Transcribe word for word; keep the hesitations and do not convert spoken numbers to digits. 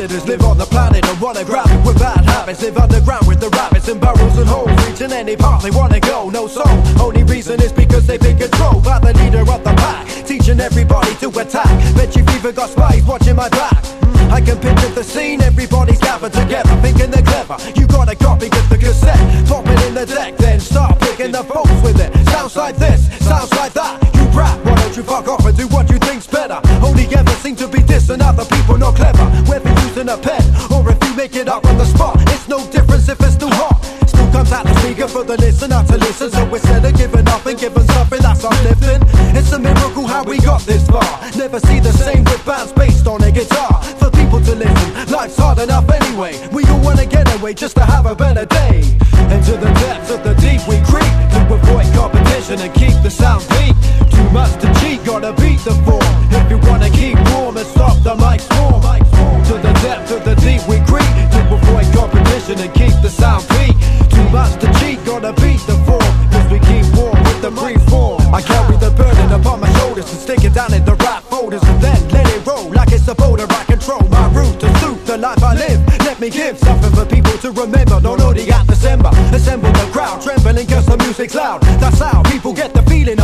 predators live on the planet and wanna grab it with bad habits. Live underground with the rabbits in burrows and holes, reaching any part they wanna go. No soul, only reason is because they've been controlled by the leader of the pack, teaching everybody to attack. Bet you've even got spies watching my back. I can picture the scene, everybody's gathered together, thinking they're clever. You gotta copy, get the cassette, pop it in the deck, then start picking the folks with it. Sounds like this, sounds like that. You rap, why don't you fuck off and do what you think's better? Only ever seem to be dissing other people not clever, whether using a pen or if you make it up on the spot. It's no difference if it's too hot. Still comes out the speaker for the listener to listen. So instead of giving up and giving something that's uplifting, it's a miracle how we got this far. Never see the same with bands based on a guitar. For people to listen, life's hard enough anyway. We all wanna get away just to have a better day. Into the depths of the deep we creep to avoid competition and keep the sound deep. Too much to cheat, gotta beat the form. If you wanna keep warm and stop the mic swarm. To the depths of the deep we creep to avoid competition and keep the sound deep. Too much to cheat, gotta beat the form. Cause we keep warm with the brief form. I carry the burden upon my shoulders and stick it down in the rap folders and then let it roll like it's a boulder. I control my route to suit the life I live. Let me give something for people to remember. Not only at December, assemble the crowd trembling cause the music's loud. That's how people get the feeling.